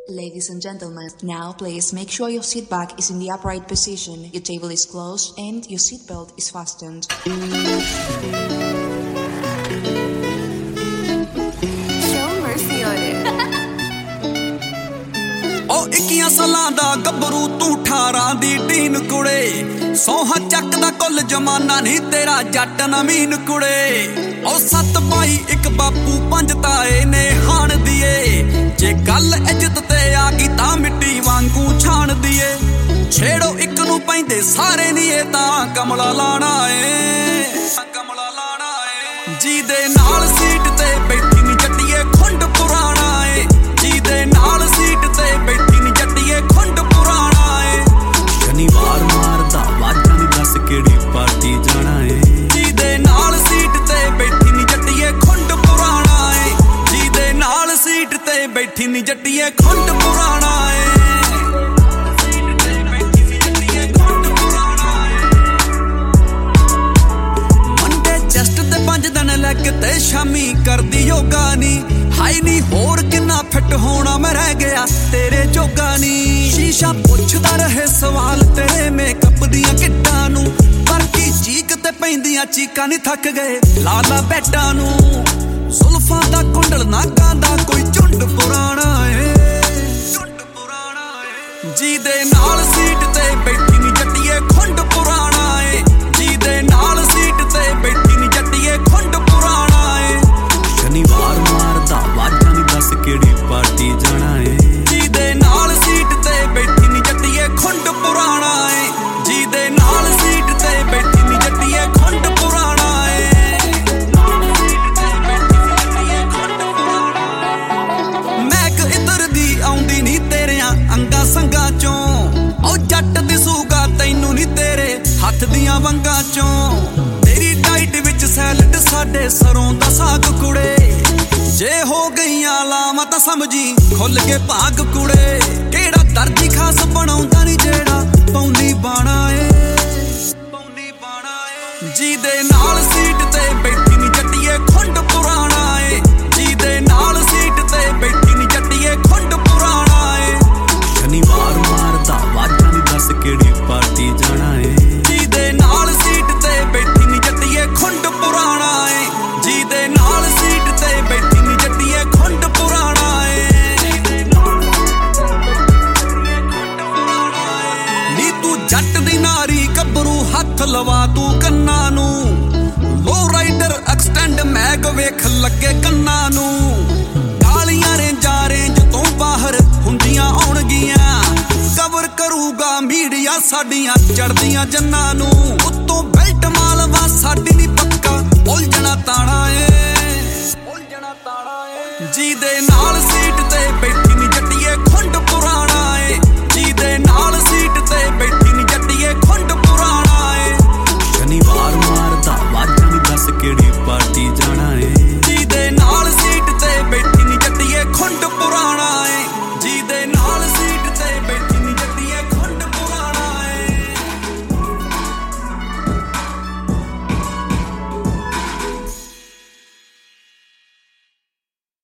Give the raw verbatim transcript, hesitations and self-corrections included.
Ladies and gentlemen, now please make sure your seat back is in the upright position, your table is closed, and your seatbelt is fastened. Show mercy on it. ओ इक्कियां सालां दा गब्बरू तू अठारां दी tin कुड़े सोहा चकदा कुल जमाना नहीं तेरा जट नवीन कुड़े ओ सत भाई एक बापू पंज ताए ने हाण दिए जे गल इज्जत ते आ गई तां मिट्टी वांगू छाण दिए छेड़ो एक नू पैंदे सारे नी ए तां कमला लाना ए कमला लाना ए जी दे नाल सीट ते बैठी नी जट्टीए खुंड पुराना ए जी दे नाल सीट ते बैठी नी जट्टीए खुंड पुराना ए शनिवार मारदा वाजा नी दस केड़ी पार्टी जाना ए जी दे नाल सीट ते बैठी नी जट्टीए खुंड पुराना ए जी दे नाल सीट ते बैठी नी जट्टीए खुंड पुराना ए लग ते शामी कर दी योगा नी हाई नी होर किन्ना फिट होना मैं रह गया तेरे जोगा नी शीशा पुछदा रहे सवाल तेरे मेकअप दियां किट्टां नू पर की चीक ते पैंदियां चीकां नी थक गए लाला बैठा नू जुल्फां दा कुंडल नागां दा कोई झुंड पुराना ए झुंड पुराना ए जी दे नाल सीट ते बैठी नी जट्टीए खुंड पुराना ए जी दे नाल सीट ते बैठी नी जट्टीए खुंड पुराना ए शनिवार मारदा वाजा नी दस केड़ी पार्टी जाना ए जी दे नाल सीट ते बैठी नी जट्टीए खुंड पुराना ए जी दे नाल सीट ते बैठी नी जट्टीए खुंड पुराना ए मैक इधर दी आउंदी नी तेरियां अंगा संगा चों ओ जट दिसूगा तैनू नी तेरे हथ दियां वंगां चों तेरी डाइट विच सैलड साडे सरों दा साग कुड़े जे हो गईयां लावां तां समझी खुल के भाग कुड़े केड़ा दर्जी खास बनाउंदा नी जेड़ा पौंदी बाणा ए पौंदी बाणा ए जी दे नाल सीट ते बैठी नी जट्टीए खुंड पुराना ए जी दे नाल सीट ते बैठी नी जट्टीए खुंड पुराना ए शनिवार मारदा वाजा नी दस केड़ी पार्टी जाना ए जी दे नाल सीट ते बैठी नी जट्टीए खुंड पुराना ए जी दे नाल सीट ते बैठी नी जट्टीए खुंड पुराना ए नी तू जट दी नारी गब्बरू हथ लवा तू कन्ना नू लो राइडर एक्सटेंड मैग वेख लगे कन्ना नू कालियां रेंजां रेंज तो बाहर हुंदियां आउणगियां कवर करूगा मीडिया साडियां चढ़दियां जन्नां नू उत्तों